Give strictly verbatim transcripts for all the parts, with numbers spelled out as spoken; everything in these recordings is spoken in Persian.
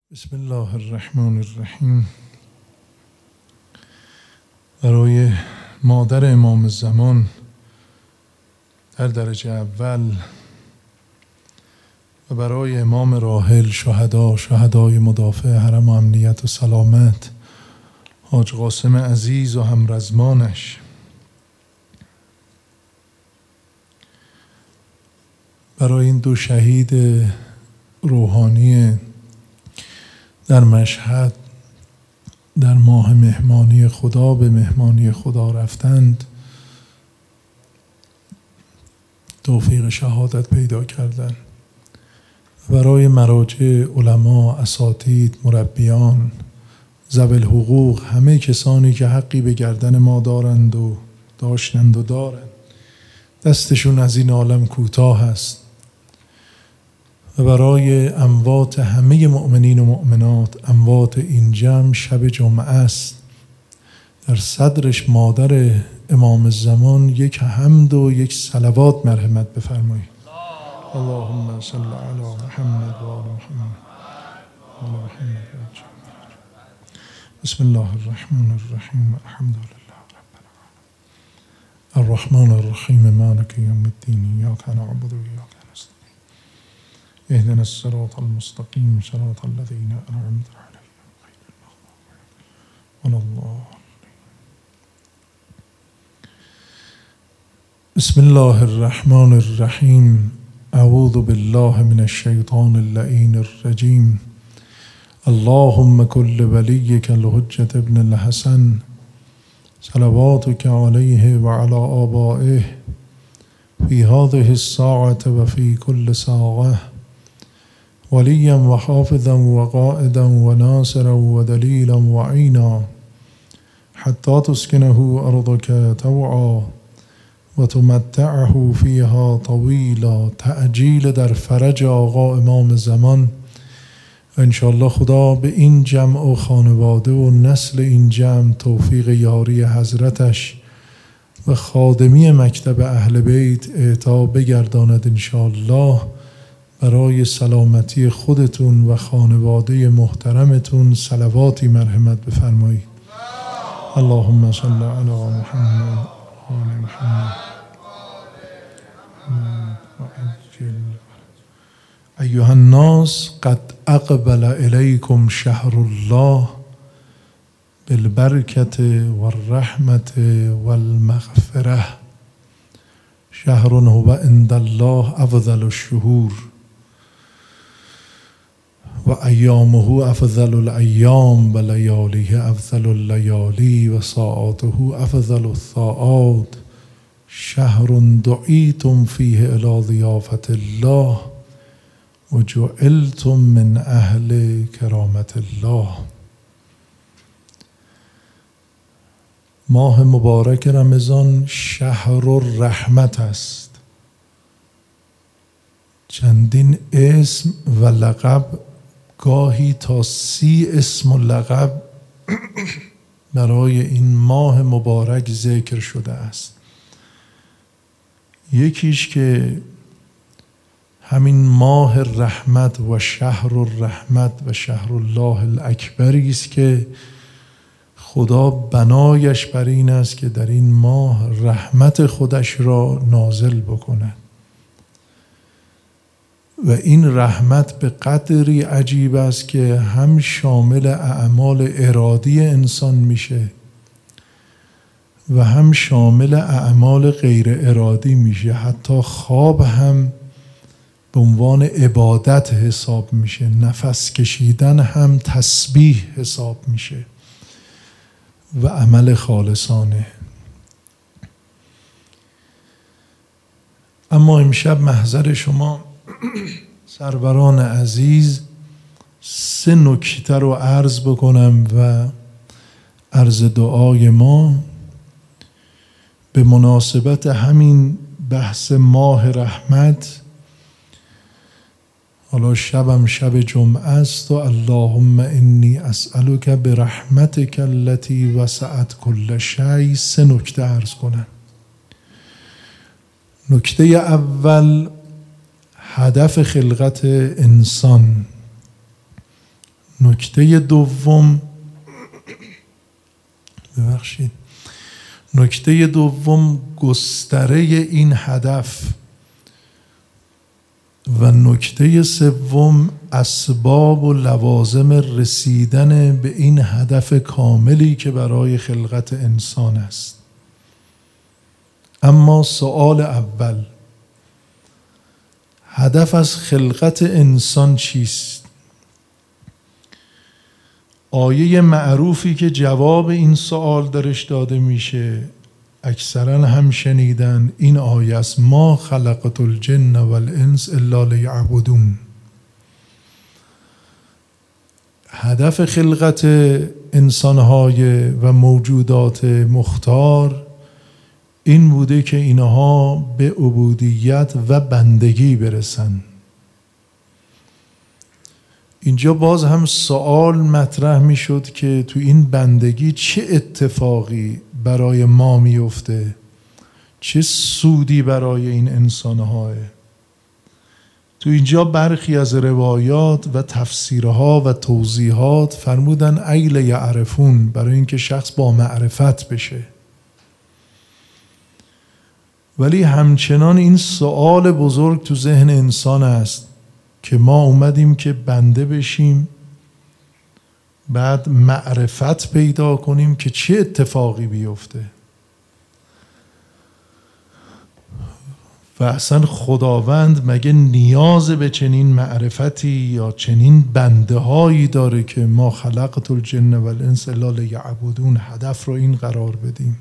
بسم الله الرحمن الرحیم. برای مادر امام زمان در درجه اول و برای امام راحل شهدا شهدای مدافع حرم و امنیت و سلامت حاج قاسم عزیز و همرزمانش، برای این دو شهید روحانی در مشهد در ماه مهمانی خدا به مهمانی خدا رفتند، توفیق شهادت پیدا کردند. برای مراجع، علما، اساتید، مربیان، ذوی الحقوق، همه کسانی که حقی به گردن ما دارند و داشتند و دارند، دستشون از این عالم کوتاه است. و برای اموات همه مؤمنین و مؤمنات، اموات این جمع، شب جمعه است، در صدرش مادر امام زمان یک حمد و یک صلوات مرحمت بفرمایید. اللهم صل علی محمد و آل محمد و آل محمد. بسم الله الرحمن الرحیم. الحمد لله رب العالمین الرحمن الرحیم مالک یوم الدین ایاک نعبد و ایاک نستعین اهدنا الصراط المستقیم صراط الذین انعمت علیهم غیر المغضوب علیهم ولا الضالین. بسم الله الرحمن الرحیم. اعوذ بالله من الشیطان اللعین الرجیم. اللهم كل وليك الحجة ابن الحسن صلواتك عليه وعلى آبائه في هذه الساعة وفي كل ساعة وليا وحافظا وقائدا وناصرا ودليلا وعينا حتى تسكنه أرضك طوعا وتمتعه فيها طويلا. تعجیل در فرج آقا امام زمان. انشاءالله خدا به این جمع و خانواده و نسل این جمع توفیق یاری حضرتش و خادمی مکتب اهل بیت اعطا بگرداند انشاءالله. برای سلامتی خودتون و خانواده محترمتون صلواتی مرحمت بفرمایید. اللهم صل علی محمد و آل محمد و عجل. ایها الناس قد اقبل الیکم شهر الله بالبرکة والرحمة والمغفرة. شهر هو عند الله افضل الشهور و ایامه افضل الایام و لیالیه افضل اللیالی و ساعاته افضل الساعات. شهر دعیتم فیه الی ضیافة الله و جعلتم من اهل کرامت الله. ماه مبارک رمضان شهر الرحمت است. چندین اسم و لقب، گاهی تا سی اسم و لقب برای این ماه مبارک ذکر شده است. یکیش که همین ماه رحمت و شهر الرحمت و شهر الله الاکبری است که خدا بنایش بر این است که در این ماه رحمت خودش را نازل بکند و این رحمت به قدری عجیب است که هم شامل اعمال ارادی انسان میشه و هم شامل اعمال غیر ارادی میشه. حتی خواب هم به عنوان عبادت حساب میشه، نفس کشیدن هم تسبیح حساب میشه و عمل خالصانه. اما امشب محضر شما سروران عزیز سه نکته رو عرض بکنم و عرض دعای ما به مناسبت همین بحث ماه رحمت. حالا شبم شب جمعه است و اللهم انی اسألک برحمتک التي وسعت كل شیء. سه نکته عرض کنم. نکته اول هدف خلقت انسان، نکته دوم ببخشید نکته دوم گستره این هدف و نکته سوم اسباب و لوازم رسیدن به این هدف کاملی که برای خلقت انسان است. اما سوال اول، هدف از خلقت انسان چیست؟ آیه معروفی که جواب این سوال درش داده میشه اکثرا هم شنیدن، این آیه است: ما خلقت الجن والانس الا لیعبدون. هدف خلقت انسانهای و موجودات مختار این بوده که اینها به عبودیت و بندگی برسن. اینجا باز هم سوال مطرح می شد که تو این بندگی چه اتفاقی برای ما میفته، چه سودی برای این انسان‌ها. تو اینجا برخی از روایات و تفسیرها و توضیحات فرمودن ایل یعرفون، برای اینکه شخص با معرفت بشه. ولی همچنان این سوال بزرگ تو ذهن انسان است که ما اومدیم که بنده بشیم، بعد معرفت پیدا کنیم که چه اتفاقی بیفته. و اصلا خداوند مگه نیاز به چنین معرفتی یا چنین بنده هایی داره که ما خلقت الجن والانس الا لیعبدون هدف رو این قرار بدیم؟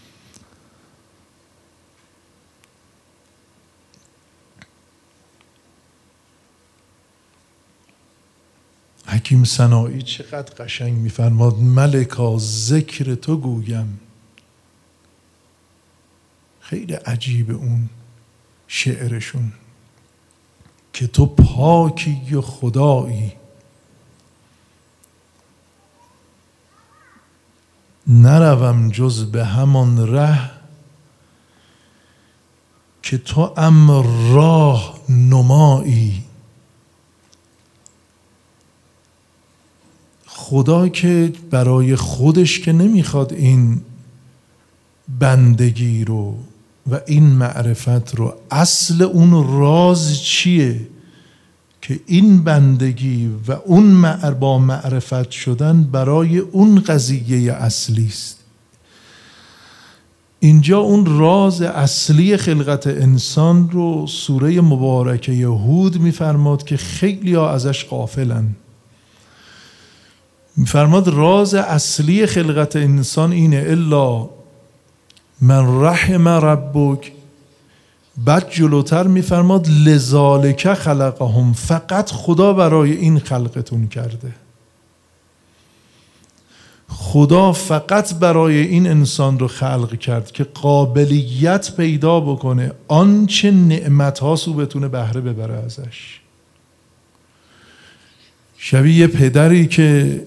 حکیم سنایی چقدر قشنگ میفرماد: ملکا ذکر تو گویم. خیلی عجیب اون شعرشون که تو پاکی و خدایی، نروم جز به همان ره که تو ام راه نمایی. خدا که برای خودش که نمیخواد این بندگی رو و این معرفت رو، اصل اون راز چیه که این بندگی و اون با معرفت شدن برای اون قضیه اصلی است. اینجا اون راز اصلی خلقت انسان رو سوره مبارکه هود میفرماد که خیلی ها ازش غافلن. میفرماد راز اصلی خلقت انسان اینه: الا من رحم ربک. بعد جلوتر میفرماد لذالک خلقهم، فقط خدا برای این خلقتون کرده. خدا فقط برای این انسان رو خلق کرد که قابلیت پیدا بکنه آنچه نعمت هاست او بتونه بهره ببره ازش. شبیه پدری که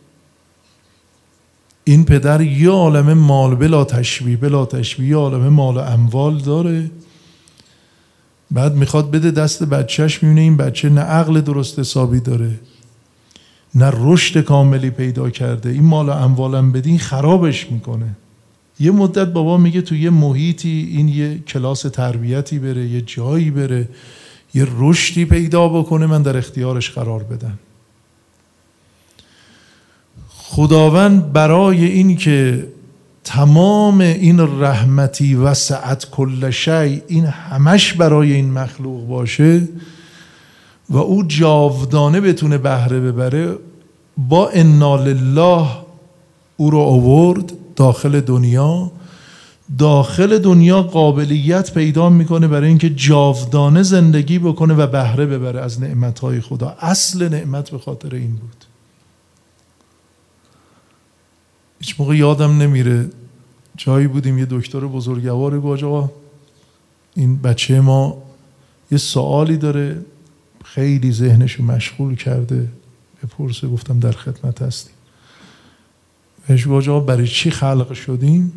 این پدر یه عالمه مال بلا تشبیه بلا تشبیه یه عالمه مال و اموال داره، بعد میخواد بده دست بچهش، میبینه این بچه نه عقل درست حسابی داره نه رشد کاملی پیدا کرده، این مال و اموالم بدین خرابش میکنه. یه مدت بابا میگه تو یه محیطی این یه کلاس تربیتی بره، یه جایی بره، یه رشدی پیدا بکنه، من در اختیارش قرار بدم. خداوند برای این که تمام این رحمتی وسعت کل شیء، این همش برای این مخلوق باشه و او جاودانه بتونه بهره ببره، با انا لله او رو آورد داخل دنیا. داخل دنیا قابلیت پیدا میکنه برای اینکه جاودانه زندگی بکنه و بهره ببره از نعمتهای خدا. اصل نعمت به خاطر این بود. هیچ موقع یادم نمیره جایی بودیم یه دکتر بزرگوار گفت آقا این بچه ما یه سوالی داره خیلی ذهنشو مشغول کرده، بپرسه. گفتم در خدمت هستیم. بهش گفت آقا برای چی خلق شدیم؟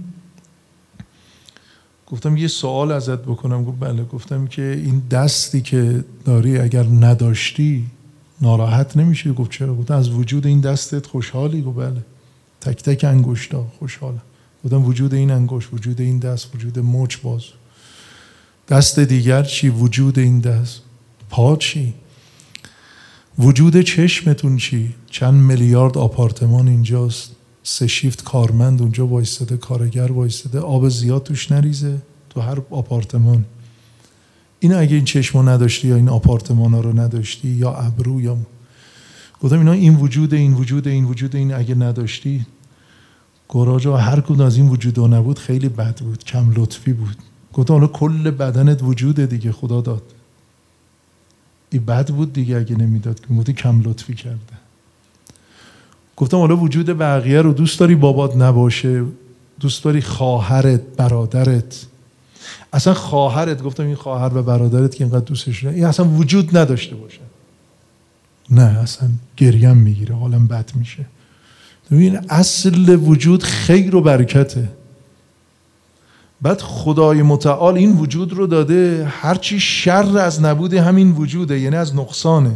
گفتم یه سوال ازت بکنم. گفت بله. گفتم که این دستی که داری اگر نداشتی ناراحت نمیشه؟ گفت چرا؟ گفت از وجود این دستت خوشحالی؟ گفت بله. تک تک انگشتا خوشحالم. گفتم وجود این انگشت، وجود این دست، وجود مچ باز، دست دیگر چی؟ وجود این دست. پا چی؟ وجود چشمتون چی؟ چند میلیارد آپارتمان اینجاست، سه شیفت کارمند اونجا وایستاده، کارگر وایستاده، آب زیاد توش نریزه تو هر آپارتمان. این اگه این چشمو نداشتی یا این آپارتمانا رو نداشتی یا ابرو یا گفتم اینا این وجود این وجود این وجود این اگه نداشتی، گراجا هر کدوم از این وجودا نبود خیلی بد بود، کم لطفی بود. گفتم حالا کل بدنت وجوده دیگه، خدا داد. این بد بود دیگه اگه نمیداد، که گفتی کم لطفی کرده. گفتم حالا وجود بقیه رو دوست داری بابات نباشه؟ دوست داری خواهرت، برادرت، اصلا خواهرت، گفتم این خواهر و برادرت که اینقدر دوستش داری این اصلا وجود نداشته باشه؟ نه، اصلا گریم میگیره، حالم بد میشه. این اصل وجود خیر و برکته. بعد خدای متعال این وجود رو داده، هرچی شر از نبود همین وجوده، یعنی از نقصانه،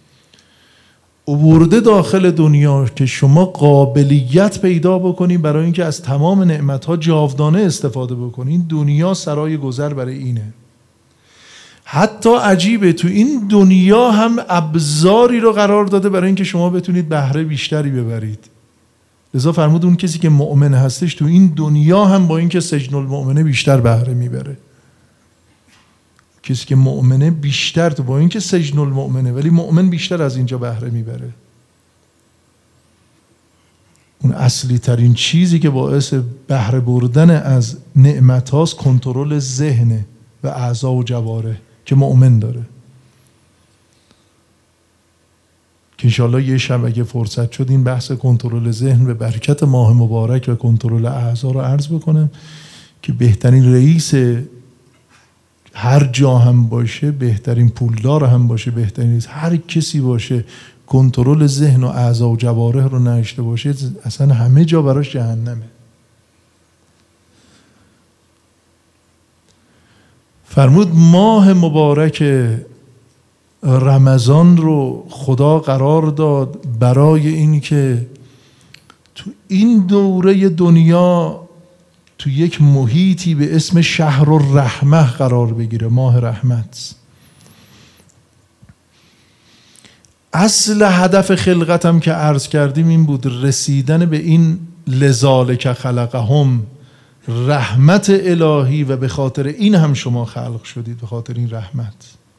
آورده داخل دنیا که شما قابلیت پیدا بکنی برای اینکه از تمام نعمتها جاودانه استفاده بکنی. این دنیا سرای گذر برای اینه. حتی عجیبه تو این دنیا هم ابزاری رو قرار داده برای اینکه شما بتونید بهره بیشتری ببرید. لذا فرمود اون کسی که مؤمن هستش تو این دنیا هم با اینکه سجن المؤمنه بیشتر بهره میبره. کسی که مؤمنه بیشتر، تو با اینکه سجن المؤمنه ولی مؤمن بیشتر از اینجا بهره میبره. اون اصلی ترین چیزی که باعث بهره بردن از نعمت هاست کنترل ذهن و اعضا و جواره که مؤمن داره. که انشالله یه شب اگه فرصت شد این بحث کنترل ذهن به برکت ماه مبارک و کنترل اعضا رو عرض بکنم که بهترین رئیس هر جا هم باشه، بهترین پولدار هم باشه، بهترین هر کسی باشه، کنترل ذهن و اعضا و جوارح رو نشته باشه، اصلا همه جا براش جهنمه. فرمود ماه مبارک رمضان رو خدا قرار داد برای این که تو این دوره دنیا تو یک محیطی به اسم شهر الرحمه قرار بگیره، ماه رحمت. اصل هدف خلقتم که عرض کردیم این بود، رسیدن به این لذالک خلقهم، رحمت الهی، و به خاطر این هم شما خلق شدید، به خاطر این رحمت.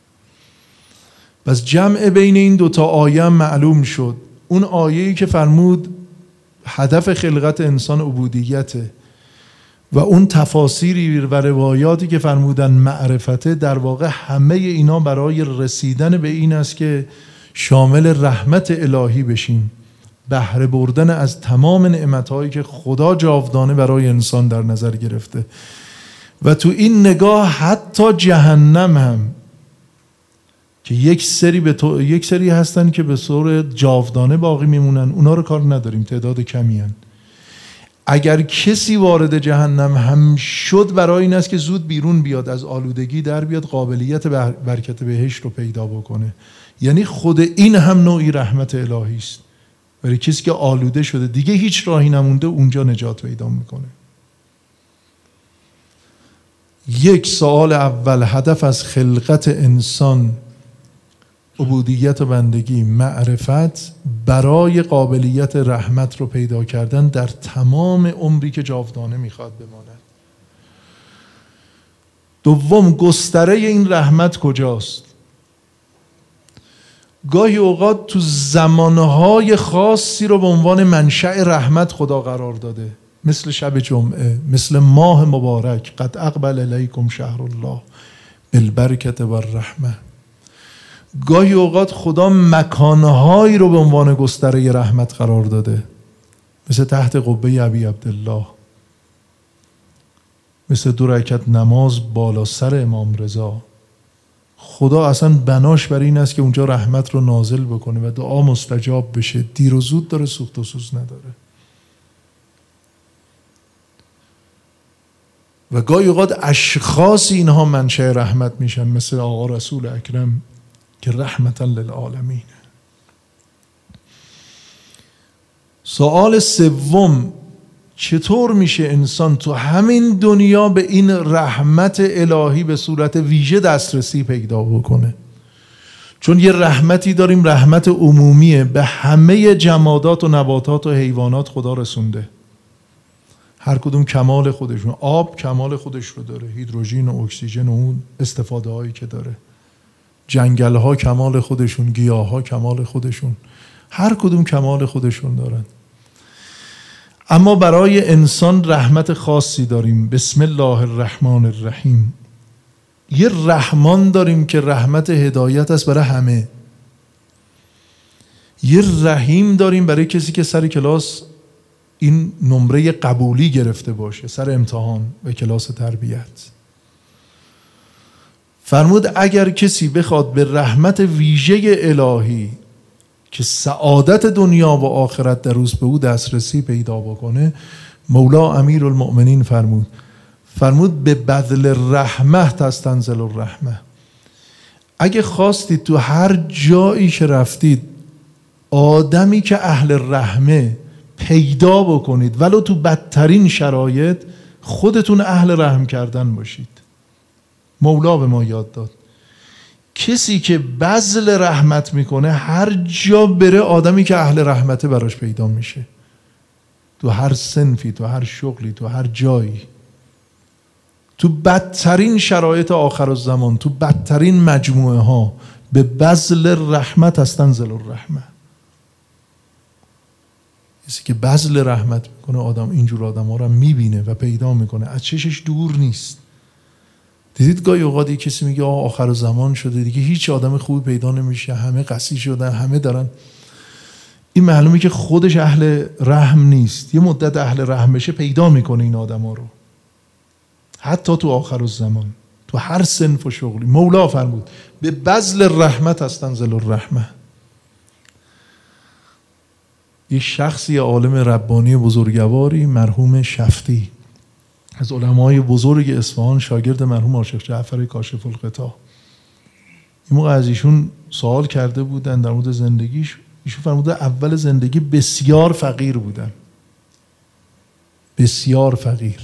بس جمع بین این دوتا آیه معلوم شد. اون آیه‌ای که فرمود هدف خلقت انسان عبودیته و اون تفاسیری و روایاتی که فرمودن معرفته، در واقع همه اینا برای رسیدن به این است که شامل رحمت الهی بشیم، بهره بردن از تمام نعمتهایی که خدا جاودانه برای انسان در نظر گرفته. و تو این نگاه حتی جهنم هم که یک سری به تو... یک سری هستن که به صورت جاودانه باقی میمونن، اونا رو کار نداریم، تعداد کمی هن. اگر کسی وارد جهنم هم شد برای این است که زود بیرون بیاد، از آلودگی در بیاد، قابلیت بر... برکت بهشت رو پیدا بکنه. یعنی خود این هم نوعی رحمت الهی است. برای کسی که آلوده شده دیگه هیچ راهی نمونده، اونجا نجات پیدا میکنه. یک سوال اول، هدف از خلقت انسان عبودیت و بندگی، معرفت، برای قابلیت رحمت رو پیدا کردن در تمام عمری که جاودانه میخواد بماند. دوم، گستره این رحمت کجاست؟ گاهی اوقات تو زمانهای خاصی رو به عنوان منشأ رحمت خدا قرار داده، مثل شب جمعه، مثل ماه مبارک، قد اقبل الیکم شهر الله بالبرکة والرحمة. گاهی اوقات خدا مکانهایی رو به عنوان گستره رحمت قرار داده، مثل تحت قبه ابی عبدالله، مثل دو رکعت نماز بالا سر امام رضا. خدا اصلا بناش برای این است که اونجا رحمت رو نازل بکنه و دعا مستجاب بشه. دیر و زود داره، سوخت و سوز نداره. و گاهی اوقات اشخاص اینها منشأ رحمت میشن، مثل آقا رسول اکرم که رحمتا للعالمین. سوال سوم، چطور میشه انسان تو همین دنیا به این رحمت الهی به صورت ویژه دسترسی پیدا بکنه؟ چون یه رحمتی داریم، رحمت عمومیه، به همه جمادات و نباتات و حیوانات خدا رسونده. هر کدوم کمال خودشون. آب کمال خودش رو داره، هیدروژن و اکسیژن و اون استفاده هایی که داره. جنگل ها کمال خودشون، گیاه ها کمال خودشون، هر کدوم کمال خودشون دارن. اما برای انسان رحمت خاصی داریم. بسم الله الرحمن الرحیم. یه رحمان داریم که رحمت هدایت است برای همه. یه رحیم داریم برای کسی که سر کلاس این نمره قبولی گرفته باشه، سر امتحان و کلاس تربیت. فرمود اگر کسی بخواد به رحمت ویژه الهی که سعادت دنیا و آخرت در روز به او دسترسی پیدا بکنه، مولا امیرالمؤمنین فرمود فرمود به بذل رحمه تستنزل الرحمه. اگه خواستید تو هر جایی که رفتید آدمی که اهل رحمه پیدا بکنید، ولو تو بدترین شرایط، خودتون اهل رحم کردن باشید. مولا به ما یاد داد کسی که بذل رحمت میکنه هر جا بره آدمی که اهل رحمته براش پیدا میشه. تو هر صنفی، تو هر شغلی، تو هر جایی، تو بدترین شرایط آخر الزمان، تو بدترین مجموعه ها، به بذل رحمت استنزل الرحمه. کسی که بذل رحمت میکنه آدم اینجور آدم ها رو میبینه و پیدا میکنه، از چشش دور نیست. دیدید گاهی اوقاتی کسی میگه آه آخر زمان شده دیگه هیچ آدم خوبی پیدا نمیشه، همه قسی شدن، همه دارن. این معلومه که خودش اهل رحم نیست. یه مدت اهل رحم بشه پیدا میکنه این آدم ها رو، حتی تو آخر الزمان، تو هر صنف و شغلی. مولا فرمود به بذل رحمت استنزل الرحمه. یه شخصی عالم ربانی بزرگواری مرحوم شفتی از علمای بزرگ اصفهان، شاگرد مرحوم عاشق جعفر کاشف الغطا، این موقع از ایشون سوال کرده بودن در مورد زندگیش. ایشون فرموده اول زندگی بسیار فقیر بودن، بسیار فقیر.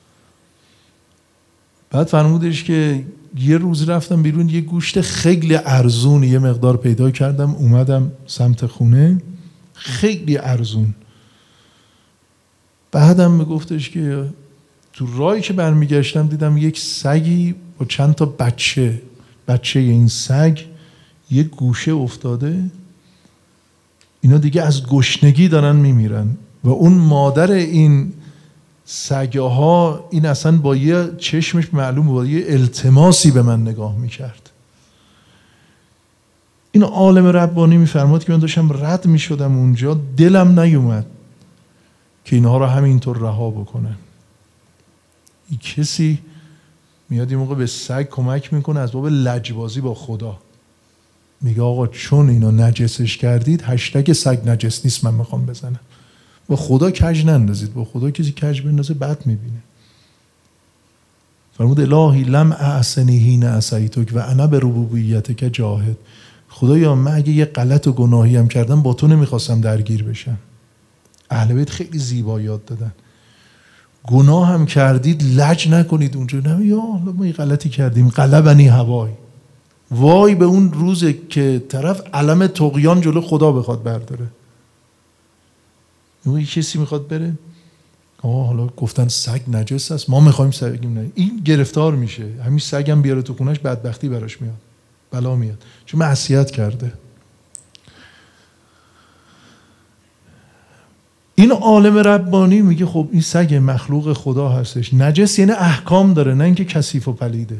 بعد فرمودش که یه روز رفتم بیرون، یه گوشت خیلی ارزون یه مقدار پیدا کردم، اومدم سمت خونه، خیلی ارزون. بعدم میگفتش که تو راهی که برمیگشتم دیدم یک سگی با چند تا بچه بچه این سگ یه گوشه افتاده، اینا دیگه از گشنگی دارن میمیرن و اون مادر این سگه ها این اصلا با یه چشمش معلوم با یه التماسی به من نگاه میکرد. این عالم ربانی میفرماد که من داشتم رد میشدم اونجا، دلم نیومد که اینها رو همینطور رها بکنه. این کسی میاد این موقع به سگ کمک میکنه از باب لجبازی با خدا، میگه آقا چون اینو نجسش کردید هشتگ سگ نجس نیست من میخوام بزنم. با خدا کج نندازید، با خدا کسی کج بندازه بد میبینه. فرمود الهی لم اعصنی حین عصیتک و انا به ربوبیتک جاهد. خدایا من اگه یه غلط و گناهی هم کردم با تو نمیخواستم درگیر بشم. اهل بیت خیلی زیبا یاد دادن، گناه هم کردید لج نکنید اونجا، نه یا ما یه غلطی کردیم غلبنی هوای. وای به اون روزه که طرف علم طغیان جلو خدا بخواد برداره. یه کسی میخواد بره آه حالا گفتن سگ نجس است ما میخوایم سگیم، نه این گرفتار میشه، همین سگم بیاره تو خونش بدبختی براش میاد، بلا میاد، چون معصیت کرده. این عالم ربانی میگه خب این سگ مخلوق خدا هستش، نجس یعنی احکام داره، نه اینکه کثیف و پلیده.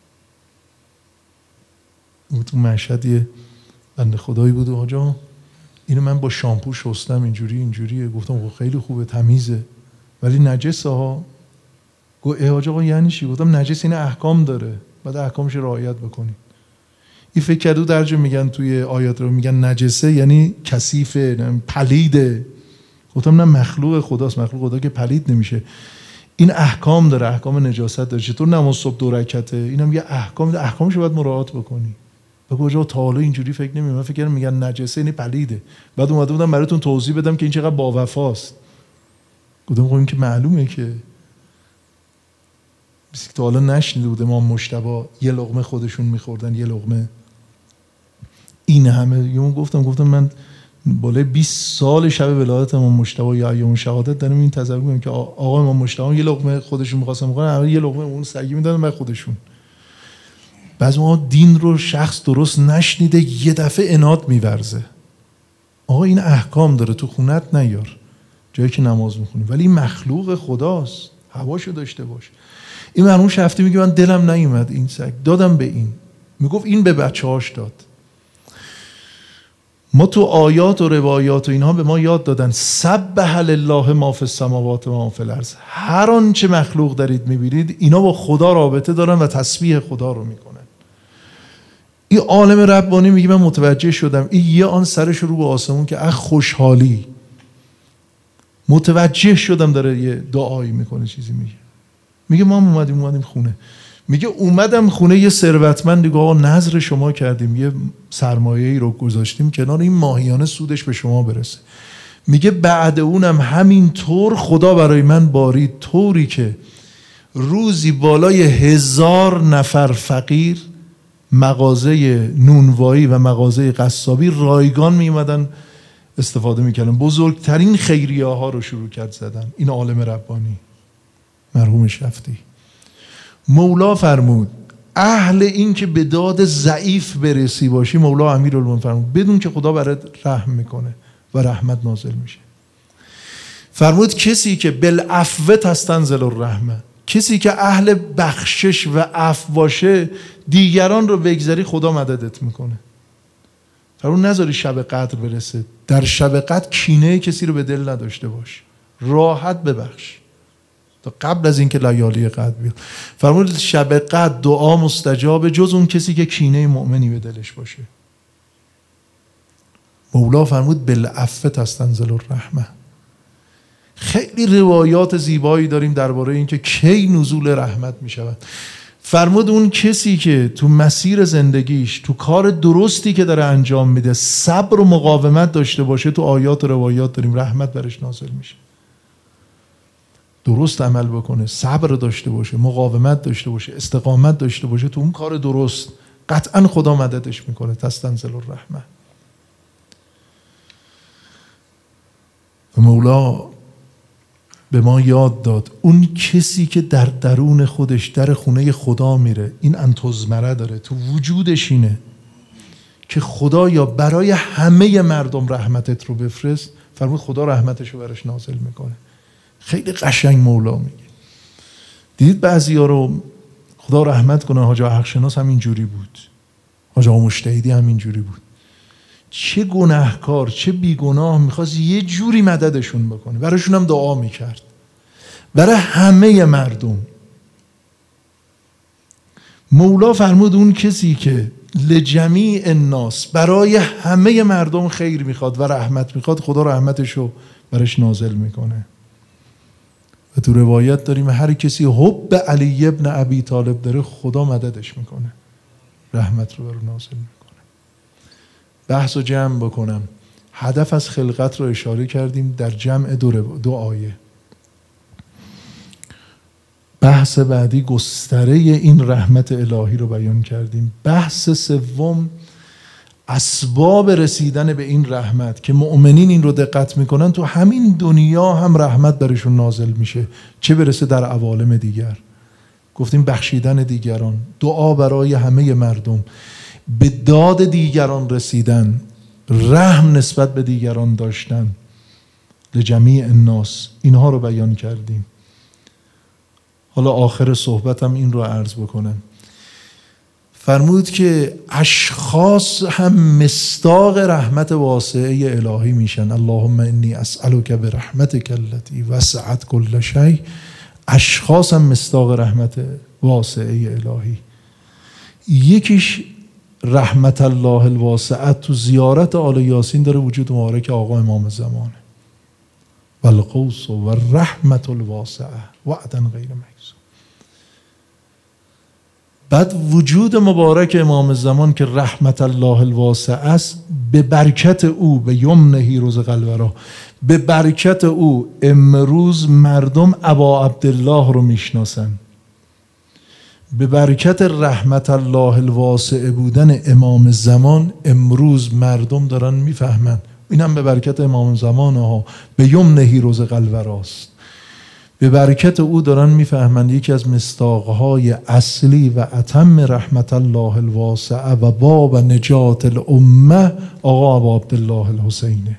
اون تو مشهد یه بنده خدایی بود آجا اینو من با شامپو شستم اینجوری اینجوریه، گفتم خیلی خوبه تمیزه ولی نجسه ها. گفت ای آجا یعنی چی؟ گفتم نجس اینه احکام داره، بعد احکامش رعایت بکنی. این فکر کردو درجه میگن توی آیات رو میگن نجسه یعنی کثیفه پلیده. گفتم نه مخلوق خداست، مخلوق خدا که پلید نمیشه، این احکام داره، احکام نجاست داره. چطور نماز صبح دو رکعته، اینم یه احکام، احکامشو باید مراعات بکنی. به کجا تا حالا اینجوری فکر نمی‌کنم. من فکر کردم میگن نجسه، یعنی پلیده. بعد اومده بودم براتون توضیح بدم که این چقدر با وفاست. گفتم خب این که معلومه که بیسک تا حالا نشنیده بود امام مجتبی یه لقمه خودشون میخوردن، یه لقمه این همه. یون گفتم گفتم من بالای بیست سال شب ولادت امام مجتبی یا ایام شهادت دارم این تصور می‌کنم که آقا امام مجتبی یه لقمه خودشون می‌خواستن بخورن، همه یه لقمه اون سگی میدادن برای خودشون. بعضی ما دین رو شخص درست نشنیده یه دفعه عناد میورزه. آقا این احکام داره، تو خونت نیار جایی که نماز میخونی، ولی این مخلوق خداست، هواشو داشته باش. این مرحوم شفتی میگه من دلم نیومد این سگ دادم به این، میگفت این به بچه‌هاش داد. ما تو آیات و روایات و اینها به ما یاد دادن سبح لله ما فی السماوات و ما فی الارض، هر آنچه مخلوق دارید میبینید اینا با خدا رابطه دارن و تسبیح خدا رو میکنن. این عالم ربانی میگه من متوجه شدم این یه آن سرش رو به آسمون که اخ خوشحالی، متوجه شدم داره یه دعایی میکنه چیزی میگه. میگه ما اومدیم اومدیم خونه، میگه اومدم خونه یه ثروتمند، دیگه آقا نظر شما کردیم یه سرمایه‌ای رو گذاشتیم کنار این ماهیانه سودش به شما برسه. میگه بعد اونم همین طور خدا برای من بارید طوری که روزی بالای هزار نفر فقیر مغازه نونوایی و مغازه قصابی رایگان میومدن استفاده میکردن. بزرگترین خیریه ها رو شروع کرد زدن. این عالم ربانی مرحوم شفتی. مولا فرمود اهل این که به داد ضعیف برسی باشی، مولا امیرالمومنین فرمود بدون که خدا برات رحم میکنه و رحمت نازل میشه. فرمود کسی که بالعفو تستنزل الرحمه، کسی که اهل بخشش و عفو باشه دیگران رو بگذاری خدا مددت میکنه. فرمود نذاری شب قدر برسه، در شب قدر کینه کسی رو به دل نداشته باش، راحت ببخش تا قبل از اینکه لیالی قدر بیاد. فرمود شب قدر دعا مستجاب جز اون کسی که کینه مؤمنی به دلش باشه. مولا فرمود بالعفو تستنزل الرحمه. خیلی روایات زیبایی داریم درباره اینکه کی نزول رحمت می شود. فرمود اون کسی که تو مسیر زندگیش تو کار درستی که داره انجام میده صبر و مقاومت داشته باشه، تو آیات و روایات داریم رحمت برش نازل میشه. درست عمل بکنه، صبر داشته باشه، مقاومت داشته باشه، استقامت داشته باشه تو اون کار درست، قطعا خدا مددش میکنه. تستنزل الرحمه. و مولا به ما یاد داد اون کسی که در درون خودش در خونه خدا میره، این انتزمره داره تو وجودش اینه که خدایا برای همه مردم رحمتت رو بفرست، فرمود خدا رحمتش رو برش نازل میکنه. خیلی قشنگ مولا میگه. دیدید بعضیا رو خدا رحمت کنه، حاج حق شناس هم اینجوری بود، حاج آقا مجتهدی هم اینجوری بود، چه گناهکار چه بیگناه میخواست یه جوری مددشون بکنه، براشون هم دعا میکرد برای همه مردم. مولا فرمود اون کسی که لجمیع الناس برای همه مردم خیر میخواد و رحمت میخواد، خدا رحمتشو برش نازل میکنه. و تو روایت داریم هر کسی حب علی ابن ابی طالب داره خدا مددش میکنه، رحمت رو برو نازل میکنه. بحث رو جمع بکنم، هدف از خلقت رو اشاره کردیم در جمع دو, دو آیه. بحث بعدی گستره این رحمت الهی رو بیان کردیم. بحث سوم اسباب رسیدن به این رحمت که مؤمنین این رو دقت میکنن تو همین دنیا هم رحمت برشون نازل میشه، چه برسه در عوالم دیگر. گفتیم بخشیدن دیگران، دعا برای همه مردم، به داد دیگران رسیدن، رحم نسبت به دیگران داشتن، لجمیع الناس، اینها رو بیان کردیم. حالا آخر صحبتم این رو عرض بکنم. فرمود که اشخاص هم مصداق رحمت واسعه الهی میشن. اللهم انی اسألک برحمتک التي وسعت کل شیء. اشخاص هم مصداق رحمت واسعه الهی. یکیش رحمت الله الواسعه تو زیارت آل یاسین داره وجود مبارک آقا امام زمانه. والقوس و رحمت الواسعه وعدا غیر مکذوب. بعد وجود مبارک امام زمان که رحمت الله الواسع است، به برکت او، به یمنه روز قلورا، به برکت او امروز مردم ابا عبدالله رو میشناسن. به برکت رحمت الله الواسع بودن امام زمان امروز مردم دارن میفهمن. اینم به برکت امام زمان ها، به یمنه روز قلوراست. به برکت او دارن میفهمند یکی از مصداقهای اصلی و اتم رحمت الله الواسعه و باب نجات الامه آقا ابا عبدالله الحسینه،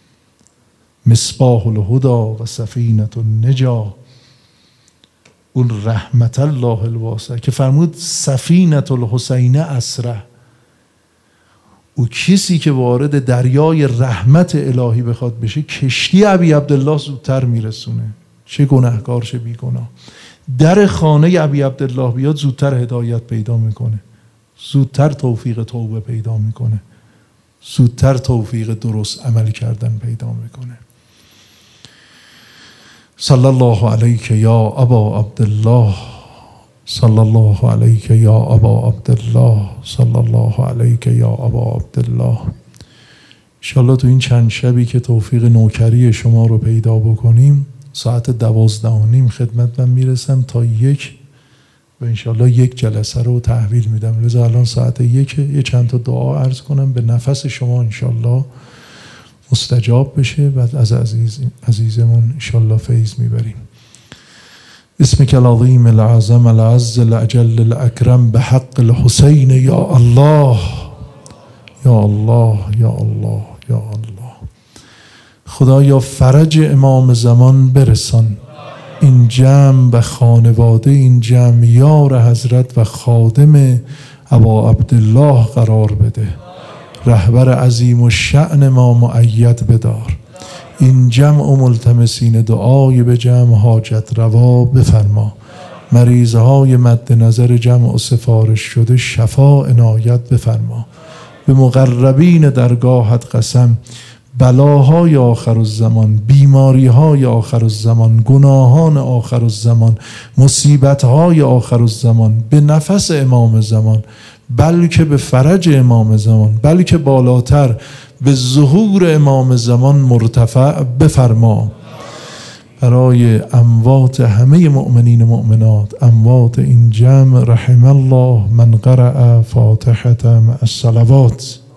مصباح الهدا و سفینه النجا. اون رحمت الله الواسعه که فرمود سفینه الحسینه اسره، او کسی که وارد دریای رحمت الهی بخواد بشه کشتی ابی عبدالله زودتر میرسونه، چه گناهکار چه بی گناه. در خانه ابی عبدالله بیاد زودتر هدایت پیدا میکنه، زودتر توفیق توبه پیدا میکنه، زودتر توفیق درست عمل کردن پیدا میکنه. صلی الله علیک یا ابا عبدالله، صلی الله علیک یا ابا عبدالله، صلی الله علیک یا ابا عبدالله. انشالله تو این چند شبی که توفیق نوکری شما رو پیدا بکنیم، ساعت دوازده و نیم خدمت من میرسم تا یک و انشالله یک جلسه رو تحویل میدم. لذا الان ساعت یک یه چند تا دعا عرض کنم به نفس شما انشالله مستجاب بشه و از عزیز عزیزمون انشالله فیض میبریم. اسمک العظیم العظم العز الاجل الاکرم به حق الحسین یا الله یا الله یا الله یا الله. خدایا فرج امام زمان برسان، این جمع و خانواده این جمع یار حضرت و خادم ابا عبدالله قرار بده، رهبر عظیم و شأن ما مؤید بدار. این جمع و ملتمسین دعای به جمع حاجت روا بفرما. مریضهای مد نظر جمع و سفارش شده شفا عنایت بفرما. به مقربین درگاهت قسم، بلاهای آخر الزمان، بیماریهای آخر الزمان، گناهان آخر الزمان، مصیبتهای آخر الزمان به نفس امام زمان، بلکه به فرج امام زمان، بلکه بالاتر به ظهور امام زمان مرتفع بفرما. برای اموات همه مؤمنین مؤمنات، اموات این جمع، رحم الله من قرأ فاتحة مع الصلوات.